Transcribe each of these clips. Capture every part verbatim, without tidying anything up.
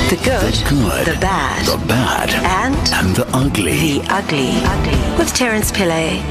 The good, The good, the bad, the bad, and and the ugly. the ugly. Ugly. With Terence Pillay.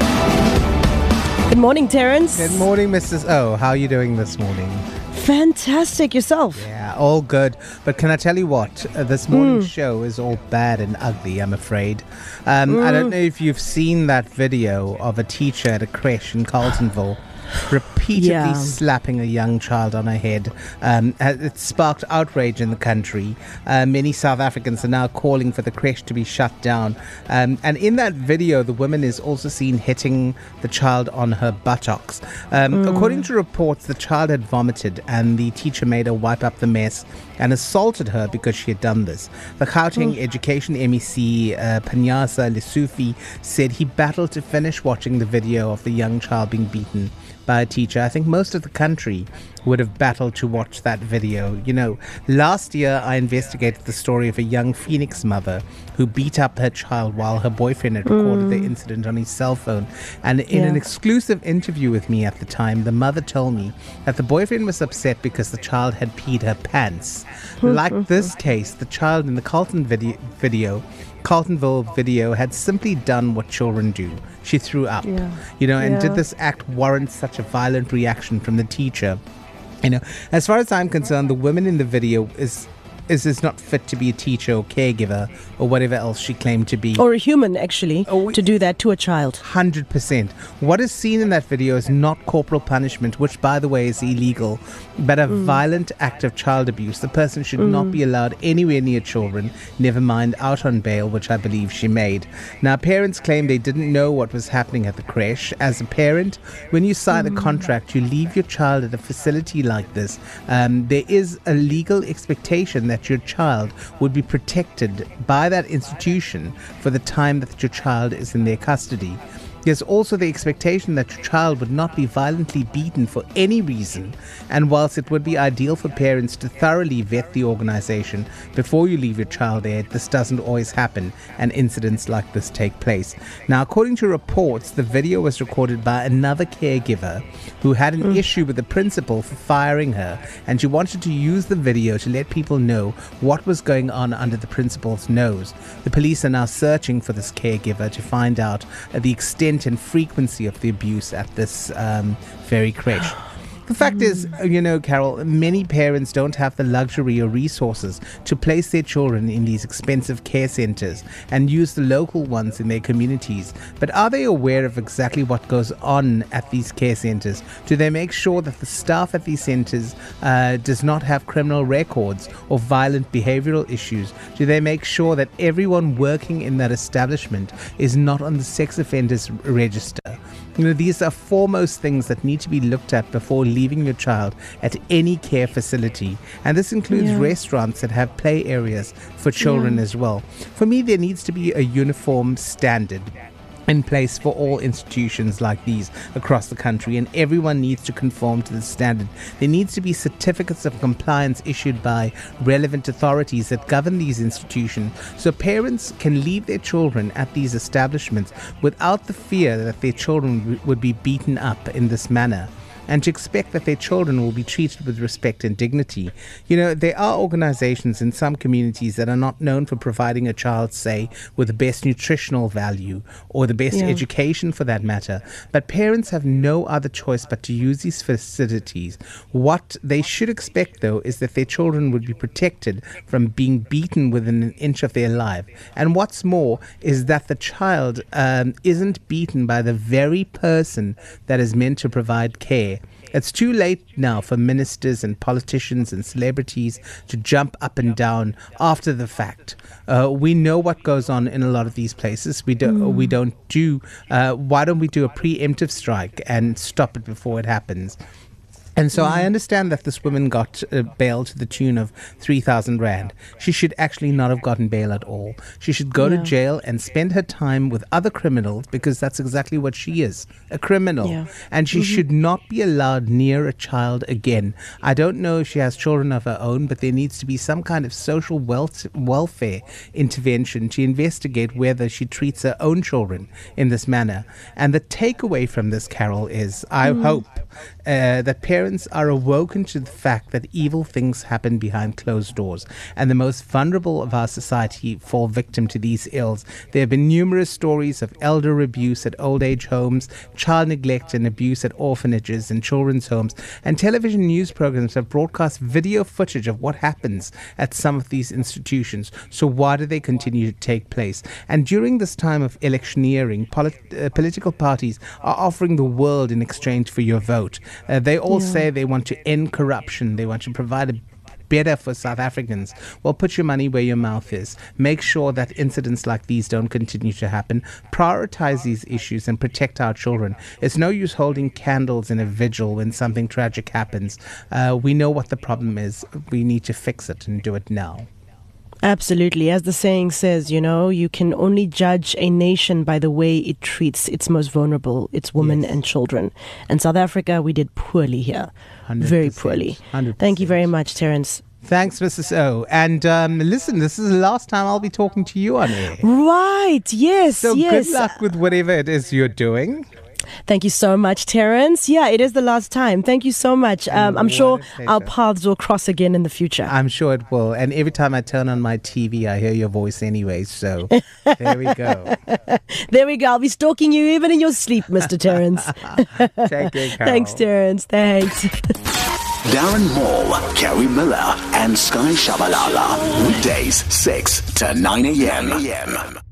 Good morning, Terence. Good morning, Missus O. How are you doing this morning? Fantastic. Yourself? Yeah, all good. But can I tell you what? Uh, this morning's show is all bad and ugly, I'm afraid. Um, I don't know if you've seen that video of a teacher at a creche in Carltonville repeatedly Yeah. slapping a young child on her head. Um, ha- it sparked outrage in the country. Uh, many South Africans are now calling for the creche to be shut down. Um, and in that video, the woman is also seen hitting the child on her buttocks. Um, According to reports, the child had vomited and the teacher made her wipe up the mess and assaulted her because she had done this. The Gauteng Education M E C, uh, Panyasa Lesufi, said he battled to finish watching the video of the young child being beaten by a teacher. I think most of the country would have battled to watch that video. You know, last year I investigated the story of a young Phoenix mother who beat up her child while her boyfriend had recorded the incident on his cell phone. And in Yeah. an exclusive interview with me at the time, the mother told me that the boyfriend was upset because the child had peed her pants. Like this case, the child in the Carlton video, video Carltonville video had simply done what children do. She threw up, Yeah. you know, and Yeah. did this act warrant such a violent reaction from the teacher? You know, as far as I'm concerned, the woman in the video is is is not fit to be a teacher or caregiver or whatever else she claimed to be. Or a human, actually, Oh, we- to do that to a child. one hundred percent. What is seen in that video is not corporal punishment, which, by the way, is illegal, but a violent act of child abuse. The person should not be allowed anywhere near children, never mind out on bail, which I believe she made. Now, parents claim they didn't know what was happening at the creche. As a parent, when you sign a contract, you leave your child at a facility like this. Um, there is a legal expectation that your child would be protected by that institution for the time that your child is in their custody. There's also the expectation that your child would not be violently beaten for any reason, and whilst it would be ideal for parents to thoroughly vet the organization before you leave your child there, this doesn't always happen, and incidents like this take place. Now, according to reports, the video was recorded by another caregiver who had an issue with the principal for firing her, and she wanted to use the video to let people know what was going on under the principal's nose. The police are now searching for this caregiver to find out uh, the extent and frequency of the abuse at this um, very creche. The fact is, you know, Carol, many parents don't have the luxury or resources to place their children in these expensive care centres and use the local ones in their communities. But are they aware of exactly what goes on at these care centres? Do they make sure that the staff at these centres uh, does not have criminal records or violent behavioural issues? Do they make sure that everyone working in that establishment is not on the sex offenders register? You know, these are foremost things that need to be looked at before leaving your child at any care facility. And this includes Yeah. restaurants that have play areas for children as well. For me, there needs to be a uniform standard in place for all institutions like these across the country, and everyone needs to conform to the standard. There needs to be certificates of compliance issued by relevant authorities that govern these institutions, so parents can leave their children at these establishments without the fear that their children w- would be beaten up in this manner, and to expect that their children will be treated with respect and dignity. You know, there are organizations in some communities that are not known for providing a child, say, with the best nutritional value or the best Yeah. education for that matter. But parents have no other choice but to use these facilities. What they should expect, though, is that their children would be protected from being beaten within an inch of their life. And what's more is that the child um, isn't beaten by the very person that is meant to provide care. It's too late now for ministers and politicians and celebrities to jump up and down after the fact. Uh, we know what goes on in a lot of these places. We don't. We don't do. Uh, why don't we do a preemptive strike and stop it before it happens? And so I understand that this woman got uh, bail to the tune of three thousand rand. She should actually not have gotten bail at all. She should go Yeah. to jail and spend her time with other criminals, because that's exactly what she is, a criminal. Yeah. And she should not be allowed near a child again. I don't know if she has children of her own, but there needs to be some kind of social wealth, welfare intervention to investigate whether she treats her own children in this manner. And the takeaway from this, Carol, is I hope uh, that parents parents are awoken to the fact that evil things happen behind closed doors, and the most vulnerable of our society fall victim to these ills. There have been numerous stories of elder abuse at old age homes, child neglect and abuse at orphanages and children's homes, and television news programs have broadcast video footage of what happens at some of these institutions. So why do they continue to take place? And during this time of electioneering, polit- uh, political parties are offering the world in exchange for your vote. Uh, they all Yeah. say they want to end corruption. They want to provide a better for South Africans. Well, put your money where your mouth is. Make sure that incidents like these don't continue to happen. Prioritize these issues and protect our children. It's no use holding candles in a vigil when something tragic happens. Uh, we know what the problem is. We need to fix it and do it now. Absolutely. As the saying says, you know, you can only judge a nation by the way it treats its most vulnerable, its women Yes. and children. And South Africa, we did poorly here. one hundred percent. Very poorly. one hundred percent. Thank you very much, Terence. Thanks, Missus O. And um, listen, this is the last time I'll be talking to you on air. Right. Yes. So yes. good luck with whatever it is you're doing. Thank you so much, Terence. Yeah, it is the last time. Thank you so much. Um, I'm What sure a pleasure. our paths will cross again in the future. I'm sure it will. And every time I turn on my T V, I hear your voice anyway. So there we go. There we go. I'll be stalking you even in your sleep, Mister Terence. Take care, Carol. Thanks, Terence. Thanks. Darren Moore, Kerry Miller, and Sky Shabalala. Weekdays, six to nine a.m.